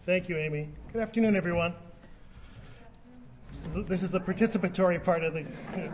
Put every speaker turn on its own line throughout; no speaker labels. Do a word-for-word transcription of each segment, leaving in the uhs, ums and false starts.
Thank you, Amy. Good afternoon, everyone. This is the participatory part of the...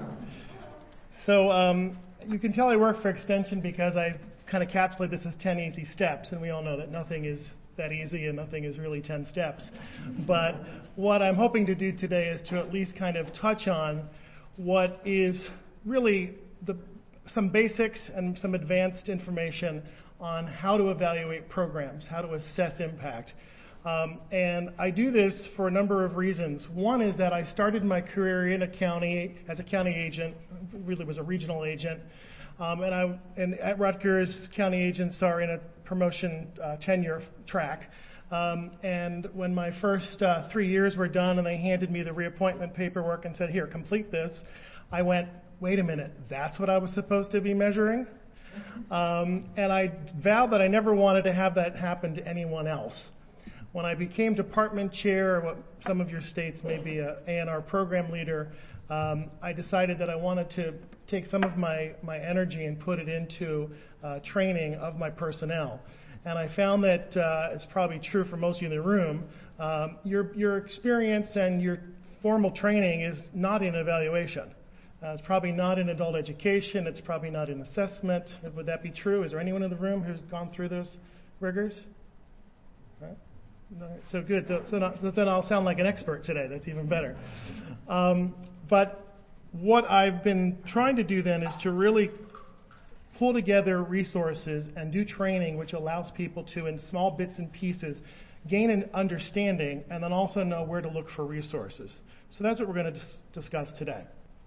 So um, you can tell I work for Extension because I kind of capsulate this as ten easy steps, and we all know that nothing is that easy and nothing is really ten steps. But what I'm hoping to do today is to at least kind of touch on what is really the, some basics and some advanced information on how to evaluate programs, how to assess impact. Um, and I do this for a number of reasons. One is that I started my career in a county as a county agent, really was a regional agent. Um, and, I, and at Rutgers, county agents are in a promotion uh, tenure track. Um, and when my first uh, three years were done and they handed me the reappointment paperwork and said, here, complete this, I went, wait a minute, that's what I was supposed to be measuring? Um, and I vowed that I never wanted to have that happen to anyone else. When I became department chair, or what some of your states may be a A and R program leader, um, I decided that I wanted to take some of my, my energy and put it into uh, training of my personnel. And I found that uh, it's probably true for most of you in the room, um, your, your experience and your formal training is not in evaluation. Uh, it's probably not in adult education. It's probably not in assessment. Would that be true? Is there anyone in the room who's gone through those rigors? Right? No, so good. So not, then I'll sound like an expert today. That's even better. Um, but what I've been trying to do then is to really pull together resources and do training which allows people to, in small bits and pieces, gain an understanding and then also know where to look for resources. So that's what we're going to dis- discuss today.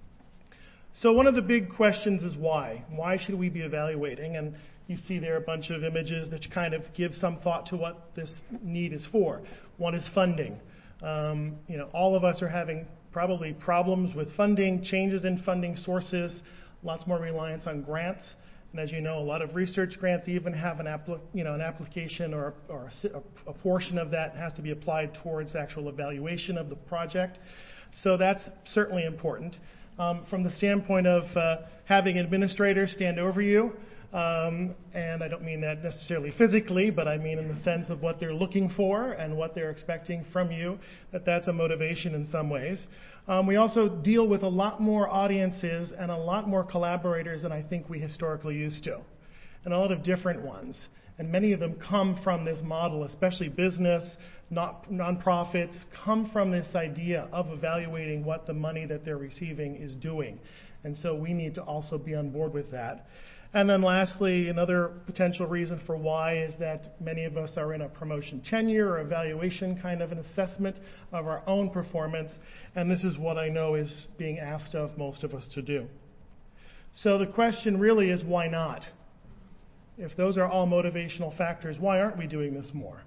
So one of the big questions is why? Why should we be evaluating? And you see there a bunch of images that kind of give some thought to what this need is for. One is funding. Um, you know, all of us are having probably problems with funding, changes in funding sources, lots more reliance on grants. And as you know, a lot of research grants even have an, appli- you know, an application or, or a, a portion of that has to be applied towards actual evaluation of the project. So that's certainly important. Um, from the standpoint of uh, having administrators stand over you, um, and I don't mean that necessarily physically, but I mean in the sense of what they're looking for and what they're expecting from you, that that's a motivation in some ways. Um, we also deal with a lot more audiences and a lot more collaborators than I think we historically used to, and a lot of different ones. And many of them come from this model, especially business, not nonprofits, come from this idea of evaluating what the money that they're receiving is doing. And so we need to also be on board with that. And then lastly, another potential reason for why is that many of us are in a promotion tenure or evaluation kind of an assessment of our own performance. And this is what I know is being asked of most of us to do. So the question really is, why not? If those are all motivational factors, why aren't we doing this more?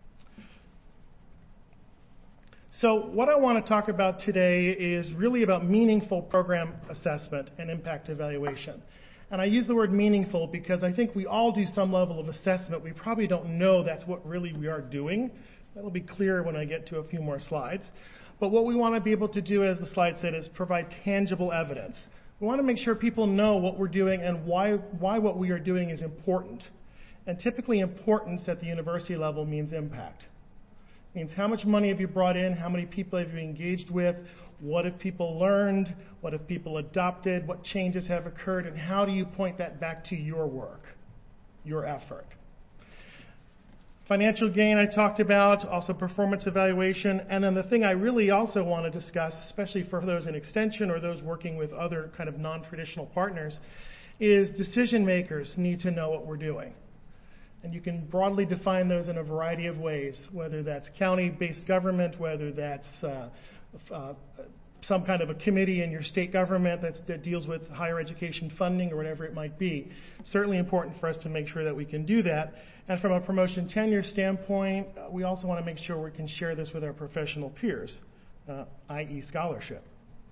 So what I want to talk about today is really about meaningful program assessment and impact evaluation. And I use the word meaningful because I think we all do some level of assessment. We probably don't know that's what really we are doing. That'll be clear when I get to a few more slides. But what we want to be able to do, as the slide said, is provide tangible evidence. We want to make sure people know what we're doing and why, why what we are doing is important. And typically importance at the university level means impact. It means how much money have you brought in, how many people have you engaged with, what have people learned, what have people adopted, what changes have occurred, and how do you point that back to your work, your effort. Financial gain I talked about, also performance evaluation, and then the thing I really also want to discuss, especially for those in Extension or those working with other kind of non-traditional partners, is decision makers need to know what we're doing. And you can broadly define those in a variety of ways, whether that's county-based government, whether that's uh, uh, some kind of a committee in your state government that's, that deals with higher education funding or whatever it might be. Certainly important for us to make sure that we can do that. And from a promotion tenure standpoint, uh, we also want to make sure we can share this with our professional peers, uh, that is scholarship.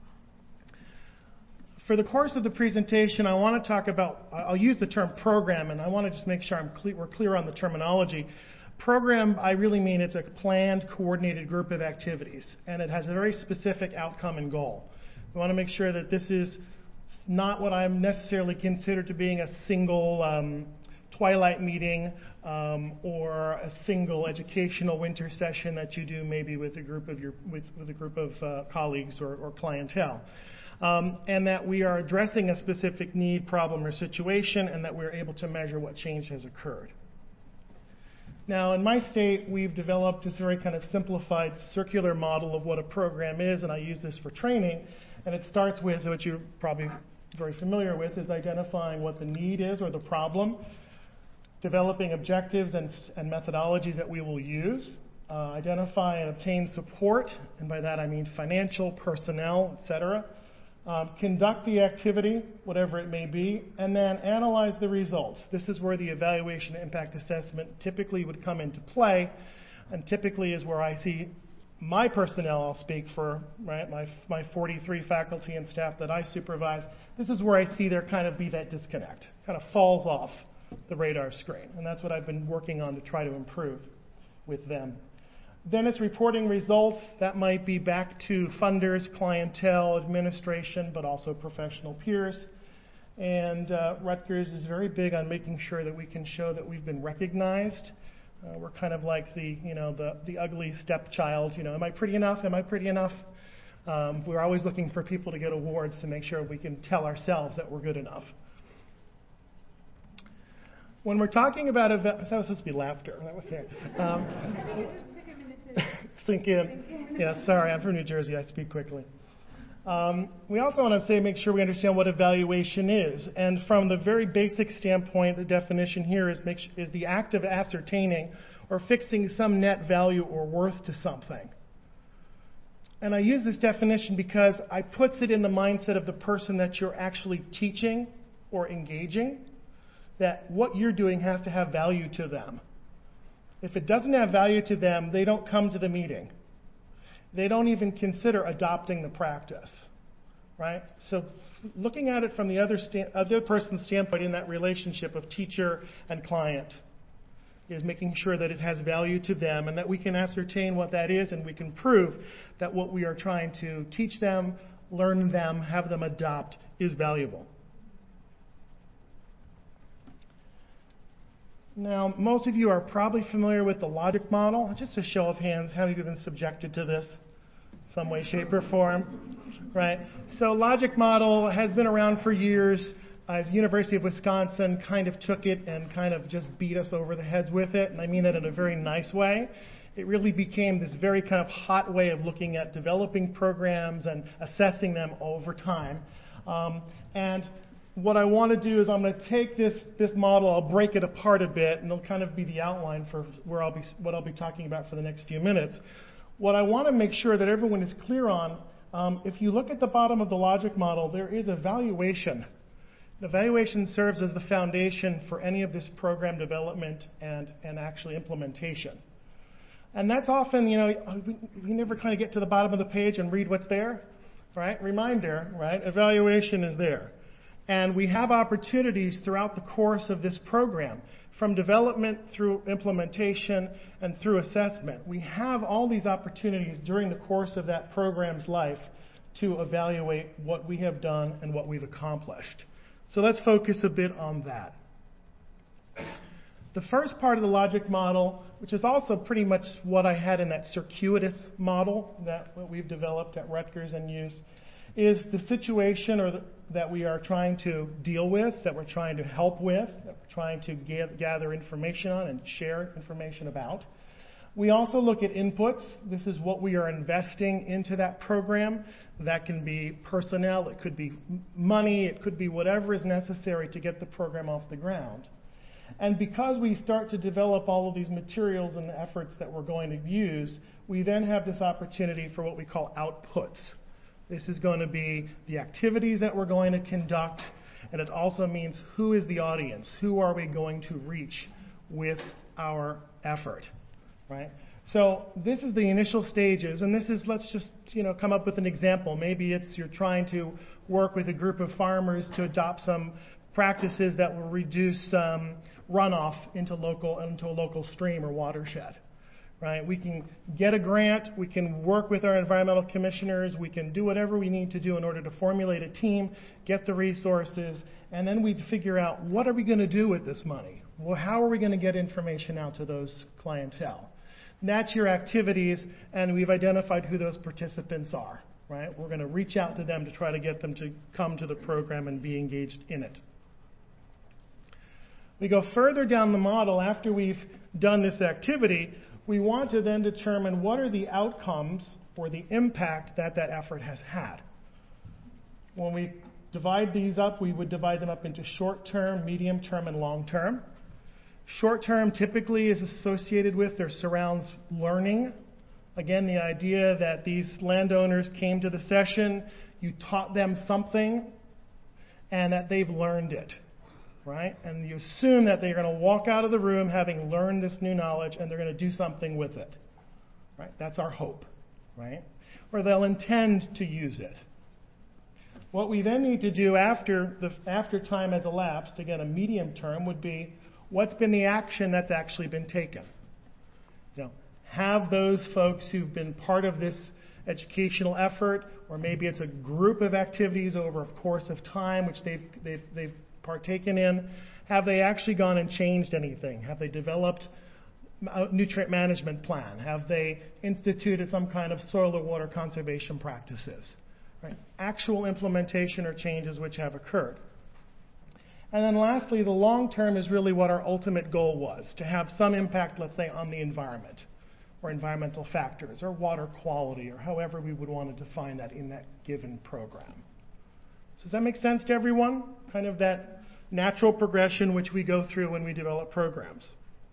For the course of the presentation, I want to talk about, I'll use the term program, and I want to just make sure I'm clear, we're clear on the terminology. Program, I really mean it's a planned, coordinated group of activities, and it has a very specific outcome and goal. We want to make sure that this is not what I'm necessarily considered to being a single um, twilight meeting um, or a single educational winter session that you do maybe with a group of your with, with a group of uh, colleagues or, or clientele. Um, and that we are addressing a specific need, problem, or situation, and that we're able to measure what change has occurred. Now, in my state, we've developed this very kind of simplified circular model of what a program is, and I use this for training. And it starts with, what you're probably very familiar with, is identifying what the need is or the problem, developing objectives and, and methodologies that we will use, uh, identify and obtain support, and by that I mean financial, personnel, et cetera, um, conduct the activity, whatever it may be, and then analyze the results. This is where the evaluation impact assessment typically would come into play, and typically is where I see my personnel, I'll speak for, right, my, my forty-three faculty and staff that I supervise. This is where I see there kind of be that disconnect, kind of falls off the radar screen. And that's what I've been working on to try to improve with them. Then it's reporting results. That might be back to funders, clientele, administration, but also professional peers. And uh, Rutgers is very big on making sure that we can show that we've been recognized. Uh, we're kind of like the, you know, the, the ugly stepchild. You know, am I pretty enough? Am I pretty enough? Um, we're always looking for people to get awards to make sure we can tell ourselves that we're good enough. When we're talking about events, that was supposed to be laughter. That was it. Um, sink in. Yeah, sorry, I'm from New Jersey. I speak quickly. Um, we also want to say, make sure we understand what evaluation is. And from the very basic standpoint, the definition here is, make, is the act of ascertaining or fixing some net value or worth to something. And I use this definition because I puts it in the mindset of the person that you're actually teaching or engaging, that what you're doing has to have value to them. If it doesn't have value to them, they don't come to the meeting. They don't even consider adopting the practice, right? So looking at it from the other, sta- other person's standpoint in that relationship of teacher and client is making sure that it has value to them and that we can ascertain what that is and we can prove that what we are trying to teach them, learn them, have them adopt is valuable. Now, most of you are probably familiar with the logic model. Just a show of hands, how many of you have been subjected to this some way, shape, or form? Right? So logic model has been around for years. Uh, the University of Wisconsin kind of took it and kind of just beat us over the heads with it, and I mean that in a very nice way. It really became this very kind of hot way of looking at developing programs and assessing them over time. Um, and what I want to do is I'm going to take this, this model, I'll break it apart a bit, and it'll kind of be the outline for where I'll be, what I'll be talking about for the next few minutes. What I want to make sure that everyone is clear on, um, if you look at the bottom of the logic model, there is evaluation. The evaluation serves as the foundation for any of this program development and, and actually implementation. And that's often, you know, we, we never kind of get to the bottom of the page and read what's there, right? Reminder, right? Evaluation is there. And we have opportunities throughout the course of this program, from development through implementation and through assessment. We have all these opportunities during the course of that program's life to evaluate what we have done and what we've accomplished. So let's focus a bit on that. The first part of the logic model, which is also pretty much what I had in that circuitous model that we've developed at Rutgers and used, is the situation or the, that we are trying to deal with, that we're trying to help with, that we're trying to get, gather information on and share information about. We also look at inputs. This is what we are investing into that program. That can be personnel, it could be money, it could be whatever is necessary to get the program off the ground. And because we start to develop all of these materials and the efforts that we're going to use, we then have this opportunity for what we call outputs. This is going to be the activities that we're going to conduct, and it also means who is the audience? Who are we going to reach with our effort, right? So this is the initial stages, and this is, let's just, you know, come up with an example. Maybe it's you're trying to work with a group of farmers to adopt some practices that will reduce um, runoff into local into a local stream or watershed. Right? We can get a grant, we can work with our environmental commissioners, we can do whatever we need to do in order to formulate a team, get the resources, and then we figure out what are we going to do with this money? Well, how are we going to get information out to those clientele? And that's your activities, and we've identified who those participants are, right? We're going to reach out to them to try to get them to come to the program and be engaged in it. We go further down the model. After we've done this activity, we want to then determine what are the outcomes or the impact that that effort has had. When we divide these up, we would divide them up into short-term, medium-term, and long-term. Short-term typically is associated with or surrounds learning. Again, the idea that these landowners came to the session, you taught them something, and that they've learned it, right? And you assume that they're going to walk out of the room having learned this new knowledge, and they're going to do something with it, right? That's our hope, right? Or they'll intend to use it. What we then need to do after the after time has elapsed, again, a medium term, would be what's been the action that's actually been taken. You know, have those folks who've been part of this educational effort, or maybe it's a group of activities over a course of time which they've they've, they've partaken in, have they actually gone and changed anything? Have they developed a nutrient management plan? Have they instituted some kind of soil or water conservation practices? Right? Actual implementation or changes which have occurred. And then lastly, the long term is really what our ultimate goal was, to have some impact, let's say, on the environment, or environmental factors, or water quality, or however we would want to define that in that given program. So does that make sense to everyone? Kind of that natural progression which we go through when we develop programs.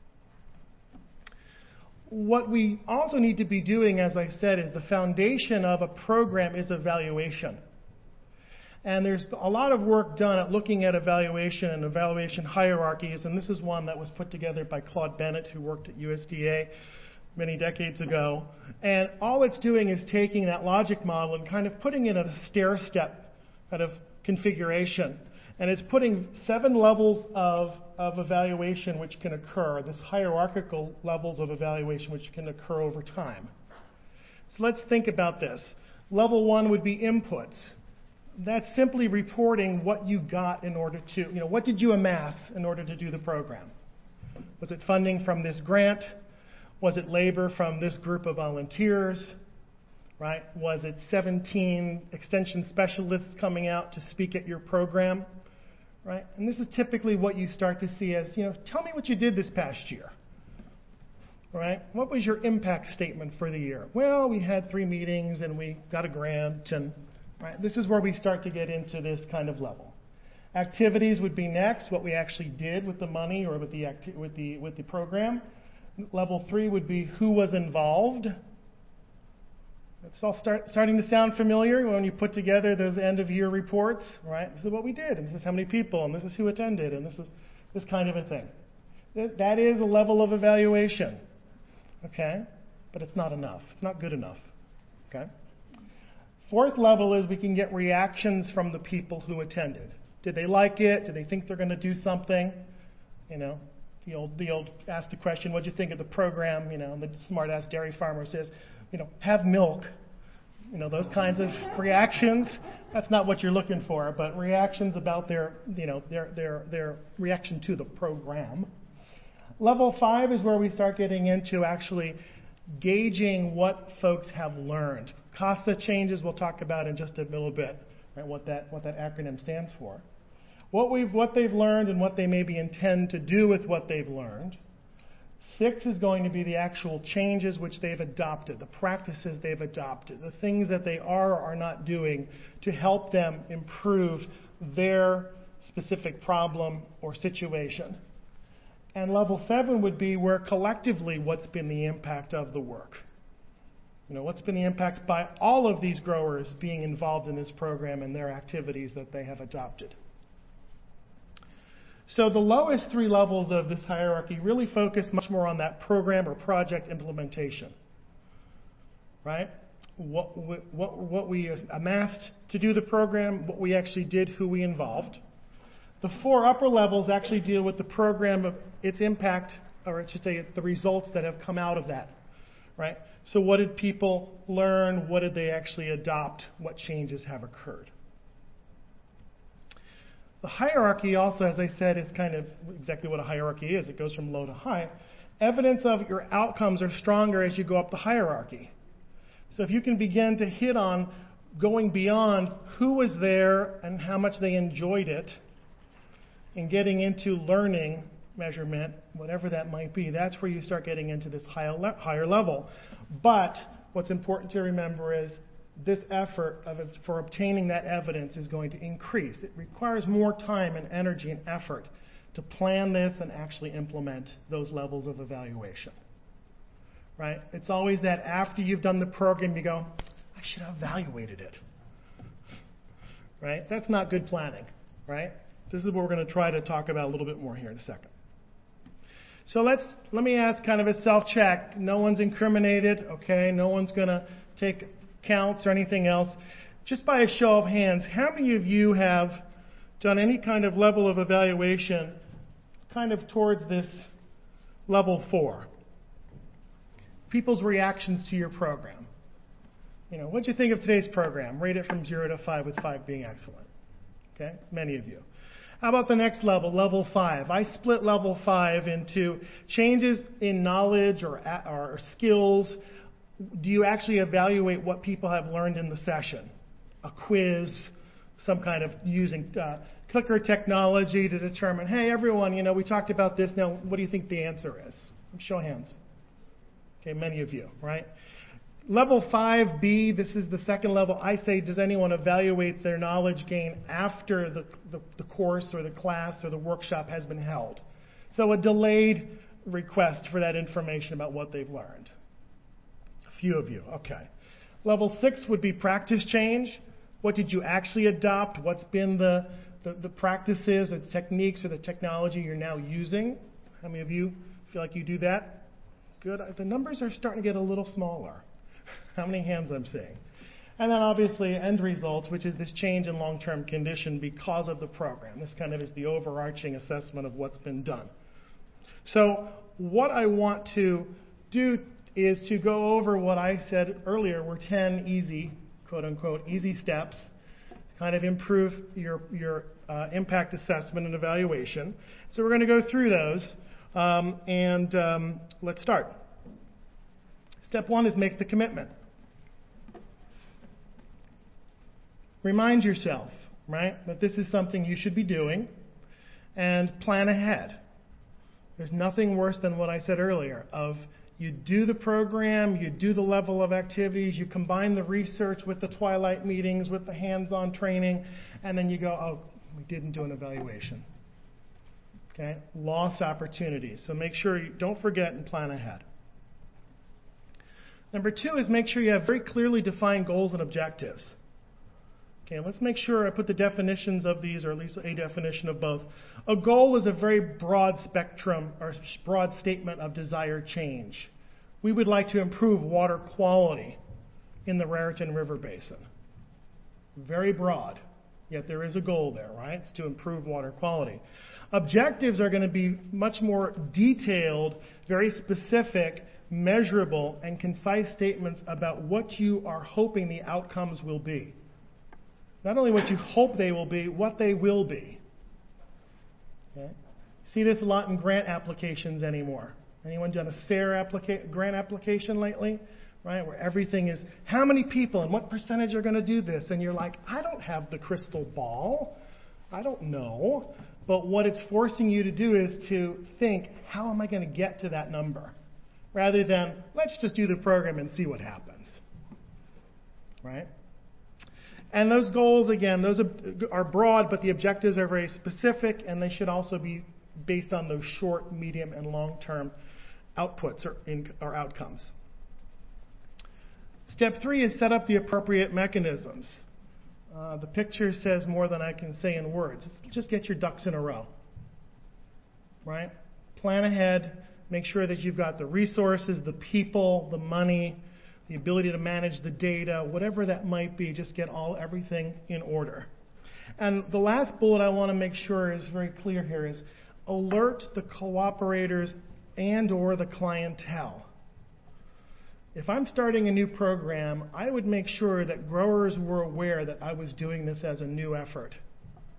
What we also need to be doing, as I said, is the foundation of a program is evaluation. And there's a lot of work done at looking at evaluation and evaluation hierarchies, and this is one that was put together by Claude Bennett, who worked at U S D A many decades ago. And all it's doing is taking that logic model and kind of putting it at a stair-step kind of configuration. And it's putting seven levels of, of evaluation which can occur, this hierarchical levels of evaluation which can occur over time. So let's think about this. Level one would be inputs. That's simply reporting what you got in order to, you know, what did you amass in order to do the program? Was it funding from this grant? Was it labor from this group of volunteers? Right? Was it seventeen extension specialists coming out to speak at your program? Right? And this is typically what you start to see as, you know, tell me what you did this past year. Right? What was your impact statement for the year? Well, we had three meetings and we got a grant, and right, this is where we start to get into this kind of level. Activities would be next, what we actually did with the money or with the acti- with the with the program. Level three would be who was involved. It's all start, starting to sound familiar when you put together those end-of-year reports, right? This is what we did, and this is how many people, and this is who attended, and this is this kind of a thing. That is a level of evaluation, okay? But it's not enough. It's not good enough, okay? Fourth level is we can get reactions from the people who attended. Did they like it? Did they think they're going to do something? You know, the old, the old ask the question, what'd you think of the program? You know, and the smart-ass dairy farmer says, you know, have milk. You know, those kinds of reactions. That's not what you're looking for, but reactions about their, you know, their their their reaction to the program. Level five is where we start getting into actually gauging what folks have learned. CASA changes we'll talk about in just a little bit, right? What that what that acronym stands for. What we've what they've learned and what they maybe intend to do with what they've learned. Six is going to be the actual changes which they've adopted, the practices they've adopted, the things that they are or are not doing to help them improve their specific problem or situation. And level seven would be where collectively what's been the impact of the work. You know, what's been the impact by all of these growers being involved in this program and their activities that they have adopted. So the lowest three levels of this hierarchy really focus much more on that program or project implementation, right? What, what, what we amassed to do the program, what we actually did, who we involved. The four upper levels actually deal with the program, its impact, or I should say the results that have come out of that, right? So what did people learn? What did they actually adopt? What changes have occurred? The hierarchy also, as I said, is kind of exactly what a hierarchy is. It goes from low to high. Evidence of your outcomes are stronger as you go up the hierarchy. So if you can begin to hit on going beyond who was there and how much they enjoyed it, and getting into learning measurement, whatever that might be, that's where you start getting into this higher level. But what's important to remember is this effort of, for obtaining that evidence is going to increase. It requires more time and energy and effort to plan this and actually implement those levels of evaluation. Right? It's always that after you've done the program, you go, I should have evaluated it. Right? That's not good planning. Right? This is what we're going to try to talk about a little bit more here in a second. So let's let me ask kind of a self-check. No one's incriminated, okay? No one's going to take counts or anything else. Just by a show of hands, how many of you have done any kind of level of evaluation kind of towards this level four? People's reactions to your program. You know, what'd you think of today's program? Rate it from zero to five, with five being excellent. Okay, many of you. How about the next level, level five? I split level five into changes in knowledge or, or skills. Do you actually evaluate what people have learned in the session? A quiz, some kind of using uh, clicker technology to determine, hey, everyone, you know, we talked about this. Now, what do you think the answer is? Show hands. Okay, many of you, right? Level five B, this is the second level. I say, does anyone evaluate their knowledge gain after the, the, the course or the class or the workshop has been held? So a delayed request for that information about what they've learned. A few of you, okay. Level six would be practice change. What did you actually adopt? What's been the, the, the practices, the techniques, or the technology you're now using? How many of you feel like you do that? Good. The numbers are starting to get a little smaller. How many hands I'm seeing? And then obviously end results, which is this change in long-term condition because of the program. This kind of is the overarching assessment of what's been done. So what I want to do is to go over what I said earlier were ten easy, quote unquote, easy steps, kind of improve your, your uh, impact assessment and evaluation. So we're going to go through those, um, and um, let's start. Step one is make the commitment. Remind yourself, right, that this is something you should be doing, and plan ahead. There's nothing worse than what I said earlier of you do the program, you do the level of activities, you combine the research with the twilight meetings, with the hands-on training, and then you go, oh, we didn't do an evaluation. Okay? Lost opportunities. So make sure you don't forget and plan ahead. Number two is make sure you have very clearly defined goals and objectives. Okay, let's make sure I put the definitions of these, or at least a definition of both. A goal is a very broad spectrum or broad statement of desired change. We would like to improve water quality in the Raritan River Basin. Very broad, yet there is a goal there, right? It's to improve water quality. Objectives are going to be much more detailed, very specific, measurable, and concise statements about what you are hoping the outcomes will be. Not only what you hope they will be, what they will be. Okay? See this a lot in grant applications anymore. Anyone done a S A R E applica- grant application lately? Right, where everything is, how many people and what percentage are going to do this? And you're like, I don't have the crystal ball. I don't know. But what it's forcing you to do is to think, how am I going to get to that number? Rather than, let's just do the program and see what happens. Right? And those goals, again, those are broad, but the objectives are very specific, and they should also be based on those short, medium, and long-term outputs or, in, or outcomes. Step three is set up the appropriate mechanisms. Uh, the picture says more than I can say in words. Just get your ducks in a row. Right? Plan ahead. Make sure that you've got the resources, the people, the money, the ability to manage the data, whatever that might be. Just get all everything in order. And the last bullet I want to make sure is very clear here is alert the cooperators and or the clientele. If I'm starting a new program, I would make sure that growers were aware that I was doing this as a new effort.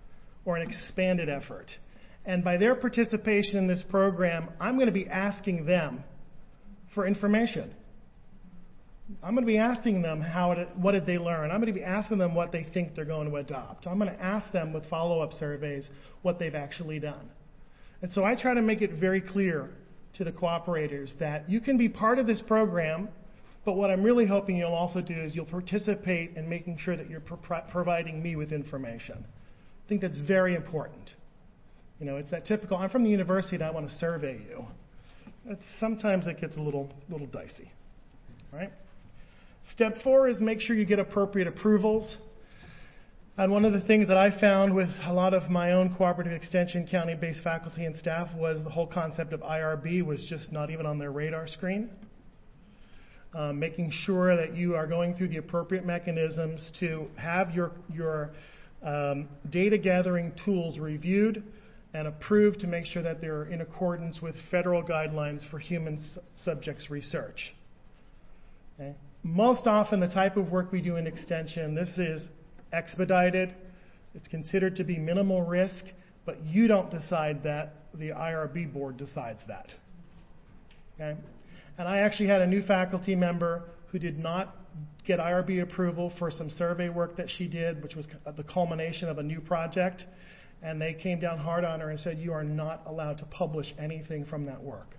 or an expanded effort. And by their participation in this program, I'm going to be asking them for information. I'm going to be asking them how it, what did they learn. I'm going to be asking them what they think they're going to adopt. I'm going to ask them with follow-up surveys what they've actually done. And so I try to make it very clear to the cooperators that you can be part of this program, but what I'm really hoping you'll also do is you'll participate in making sure that you're pro- providing me with information. I think that's very important. You know, it's that typical, I'm from the university and I want to survey you. It's, sometimes it gets a little, little dicey, right? Step four is make sure you get appropriate approvals. And one of the things that I found with a lot of my own cooperative extension county-based faculty and staff was the whole concept of I R B was just not even on their radar screen. Um, making sure that you are going through the appropriate mechanisms to have your, your um, data gathering tools reviewed and approved to make sure that they're in accordance with federal guidelines for human su- subjects research. Okay? Most often the type of work we do in extension, this is expedited. It's considered to be minimal risk, but you don't decide that. The I R B board decides that. Okay? And I actually had a new faculty member who did not get I R B approval for some survey work that she did, which was the culmination of a new project. And they came down hard on her and said, you are not allowed to publish anything from that work.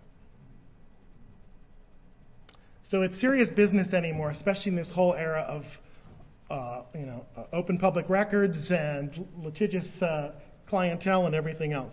So it's serious business anymore, especially in this whole era of uh, you know, uh, open public records and litigious uh, clientele and everything else.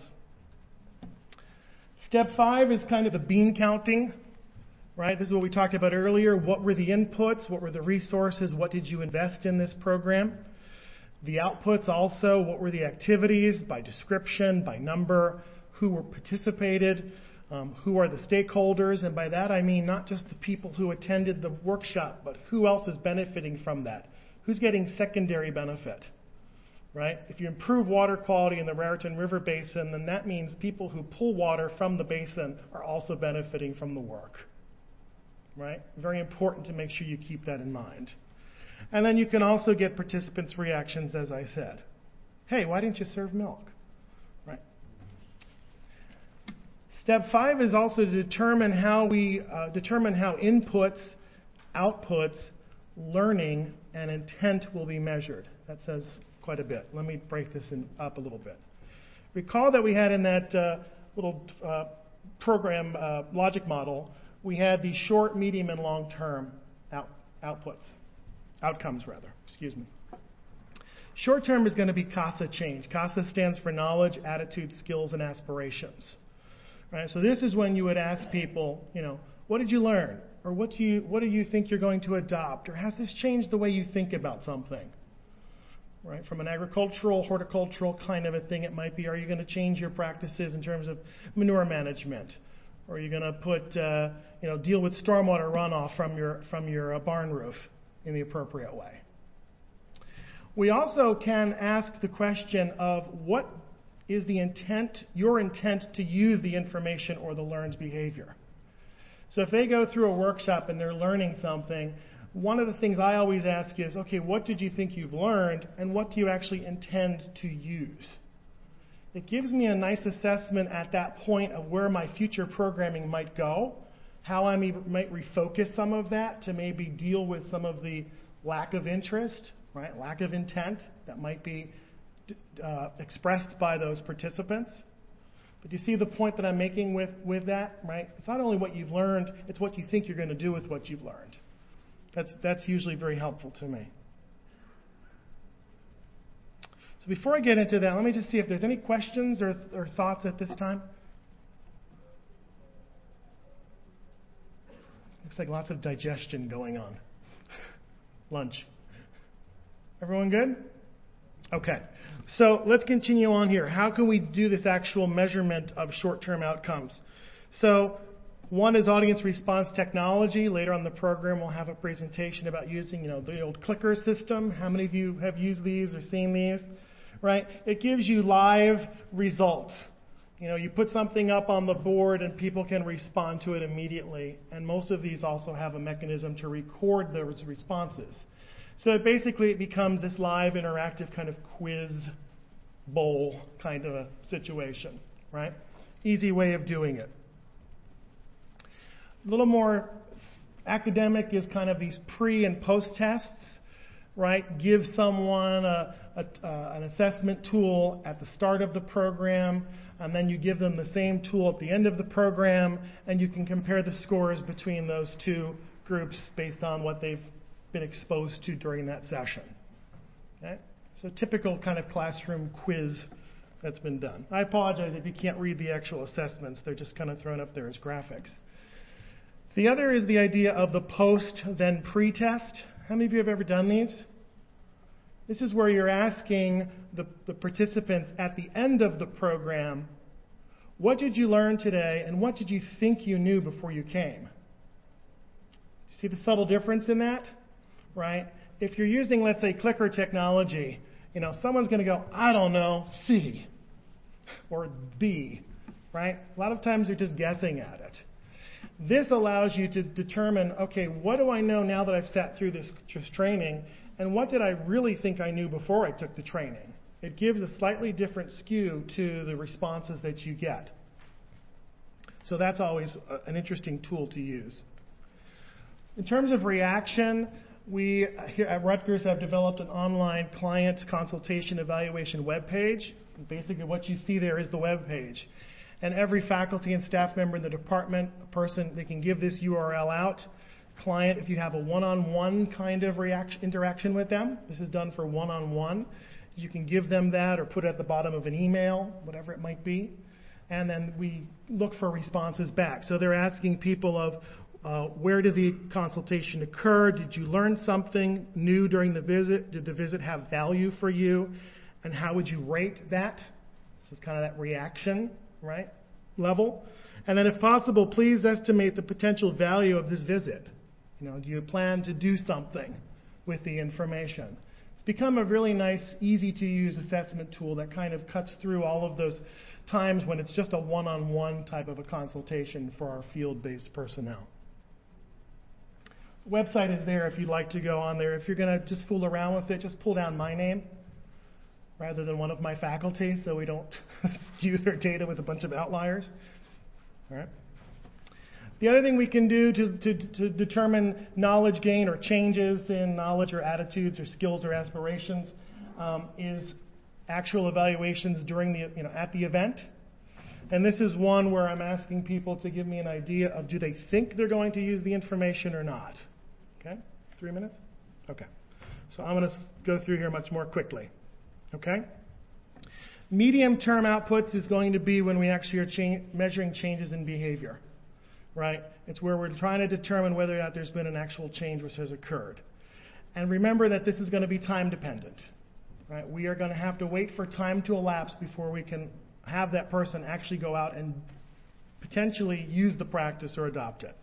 Step five is kind of the bean counting, right? This is what we talked about earlier. What were the inputs? What were the resources? What did you invest in this program? The outputs also, what were the activities by description, by number, who were participated, um, who are the stakeholders, and by that I mean not just the people who attended the workshop, but who else is benefiting from that? Who's getting secondary benefit, right? If you improve water quality in the Raritan River Basin, then that means people who pull water from the basin are also benefiting from the work, right? Very important to make sure you keep that in mind. And then you can also get participants' reactions, as I said. Hey, why didn't you serve milk? Right. Step five is also to determine how we uh, determine how inputs, outputs, learning, and intent will be measured. That says quite a bit. Let me break this in, up a little bit. Recall that we had in that uh, little uh, program uh, logic model, we had the short, medium, and long-term out, outputs. Outcomes, rather. Excuse me. Short term is going to be CASA change. CASA stands for knowledge, attitude, skills, and aspirations. Right? So this is when you would ask people, you know, what did you learn? Or what do you what do you think you're going to adopt? Or has this changed the way you think about something? Right? From an agricultural, horticultural kind of a thing, it might be, are you going to change your practices in terms of manure management? Or are you going to put, uh, you know, deal with stormwater runoff from your from your uh, barn roof in the appropriate way? We also can ask the question of what is the intent, your intent to use the information or the learned behavior. So if they go through a workshop and they're learning something, one of the things I always ask is, okay, what did you think you've learned and what do you actually intend to use? It gives me a nice assessment at that point of where my future programming might go, how I may, might refocus some of that to maybe deal with some of the lack of interest, right, lack of intent that might be uh, expressed by those participants. But do you see the point that I'm making with, with that, right? It's not only what you've learned, it's what you think you're going to do with what you've learned. That's, that's usually very helpful to me. So before I get into that, let me just see if there's any questions or, or thoughts at this time. Looks like lots of digestion going on. Lunch. Everyone good? Okay. So let's continue on here. How can we do this actual measurement of short-term outcomes? So one is audience response technology. Later on in the program, we'll have a presentation about using, you know, the old clicker system. How many of you have used these or seen these? Right? It gives you live results. You know, you put something up on the board and people can respond to it immediately. And most of these also have a mechanism to record those responses. So basically it becomes this live interactive kind of quiz bowl kind of a situation, right? Easy way of doing it. A little more academic is kind of these pre and post tests, right? Give someone a, a, uh, an assessment tool at the start of the program, and then you give them the same tool at the end of the program, and you can compare the scores between those two groups based on what they've been exposed to during that session. Okay? So typical kind of classroom quiz that's been done. I apologize if you can't read the actual assessments. They're just kind of thrown up there as graphics. The other is the idea of the post, then pre-test. How many of you have ever done these? This is where you're asking the, the participants at the end of the program, what did you learn today and what did you think you knew before you came? See the subtle difference in that? Right? If you're using, let's say, clicker technology, you know, someone's going to go, I don't know, C or B, right? A lot of times you're just guessing at it. This allows you to determine, okay, what do I know now that I've sat through this training, and what did I really think I knew before I took the training? It gives a slightly different skew to the responses that you get. So that's always an interesting tool to use. In terms of reaction, we here at Rutgers have developed an online client consultation evaluation webpage. Basically what you see there is the webpage. And every faculty and staff member in the department, a person, they can give this U R L out. Client, if you have a one-on-one kind of reaction, interaction with them, this is done for one-on-one. You can give them that or put it at the bottom of an email, whatever it might be. And then we look for responses back. So they're asking people of uh, where did the consultation occur? Did you learn something new during the visit? Did the visit have value for you? And how would you rate that? This is kind of that reaction, right, level. And then if possible, please estimate the potential value of this visit. You know, do you plan to do something with the information? It's become a really nice, easy-to-use assessment tool that kind of cuts through all of those times when it's just a one-on-one type of a consultation for our field-based personnel. The website is there if you'd like to go on there. If you're going to just fool around with it, just pull down my name rather than one of my faculty so we don't skew their data with a bunch of outliers. All right. The other thing we can do to, to, to determine knowledge gain or changes in knowledge or attitudes or skills or aspirations um, is actual evaluations during the, you know, at the event. And this is one where I'm asking people to give me an idea of do they think they're going to use the information or not. Okay? Three minutes? Okay. So I'm going to go through here much more quickly. Okay? Medium-term outputs is going to be when we actually are cha- measuring changes in behavior, right? It's where we're trying to determine whether or not there's been an actual change which has occurred. And remember that this is going to be time-dependent, right? We are going to have to wait for time to elapse before we can have that person actually go out and potentially use the practice or adopt it.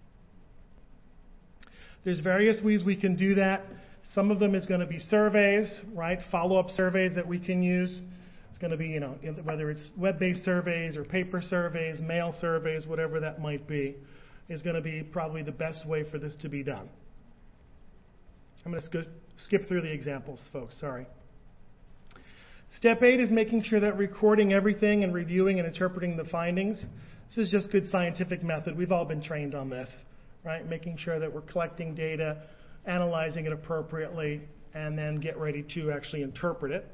There's various ways we can do that. Some of them is going to be surveys, right? Follow-up surveys that we can use. Going to be, you know, whether it's web-based surveys or paper surveys, mail surveys, whatever that might be, is going to be probably the best way for this to be done. I'm going to sk- skip through the examples, folks. Sorry. Step eight is making sure that recording everything and reviewing and interpreting the findings. This is just good scientific method. We've all been trained on this, right? Making sure that we're collecting data, analyzing it appropriately, and then get ready to actually interpret it.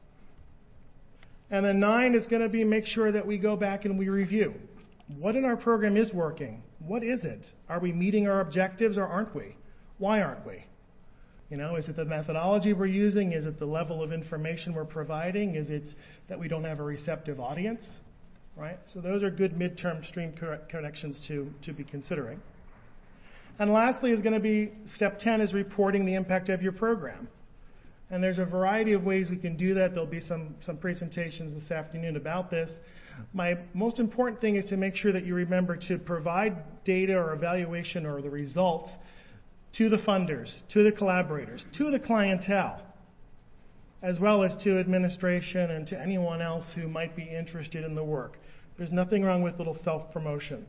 And then nine is going to be make sure that we go back and we review. What in our program is working? What is it? Are we meeting our objectives or aren't we? Why aren't we? You know, is it the methodology we're using? Is it the level of information we're providing? Is it that we don't have a receptive audience? Right? So those are good midterm stream connections to, to be considering. And lastly is going to be step ten is reporting the impact of your program. And there's a variety of ways we can do that. There'll be some, some presentations this afternoon about this. My most important thing is to make sure that you remember to provide data or evaluation or the results to the funders, to the collaborators, to the clientele, as well as to administration and to anyone else who might be interested in the work. There's nothing wrong with little self-promotion.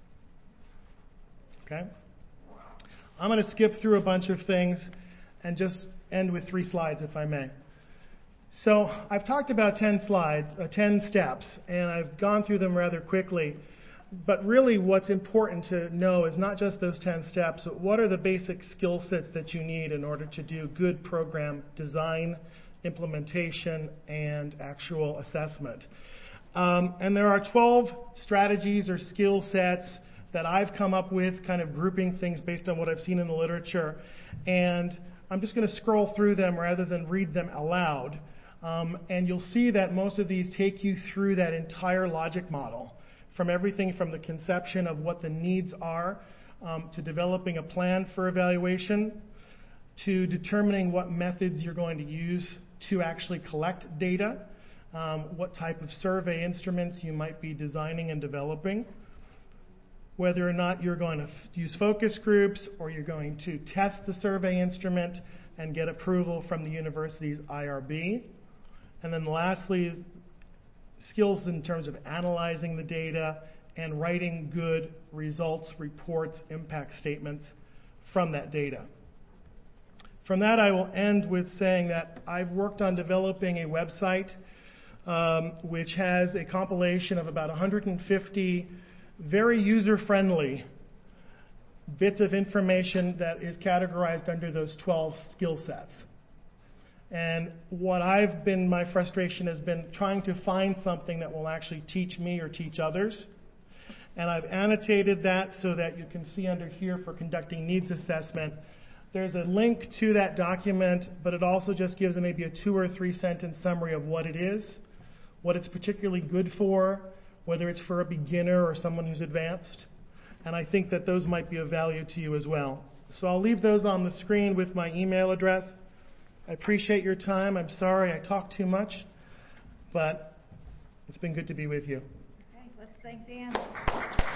Okay? I'm going to skip through a bunch of things and just end with three slides, if I may. So I've talked about ten slides, uh, ten steps, and I've gone through them rather quickly. But really what's important to know is not just those ten steps, but what are the basic skill sets that you need in order to do good program design, implementation, and actual assessment. Um, and there are twelve strategies or skill sets that I've come up with, kind of grouping things based on what I've seen in the literature. And I'm just going to scroll through them rather than read them aloud. Um, and you'll see that most of these take you through that entire logic model, from everything from the conception of what the needs are, um, to developing a plan for evaluation, to determining what methods you're going to use to actually collect data, um, what type of survey instruments you might be designing and developing, whether or not you're going to f- use focus groups or you're going to test the survey instrument and get approval from the university's I R B. And then lastly, skills in terms of analyzing the data and writing good results, reports, impact statements from that data. From that, I will end with saying that I've worked on developing a website um, which has a compilation of about one hundred fifty very user-friendly bits of information that is categorized under those twelve skill sets. And what I've been, my frustration has been trying to find something that will actually teach me or teach others. And I've annotated that so that you can see under here for conducting needs assessment. There's a link to that document, but it also just gives maybe a two or three sentence summary of what it is, what it's particularly good for, whether it's for a beginner or someone who's advanced. And I think that those might be of value to you as well. So I'll leave those on the screen with my email address. I appreciate your time. I'm sorry I talked too much, but it's been good to be with you.
Okay, let's thank Dan.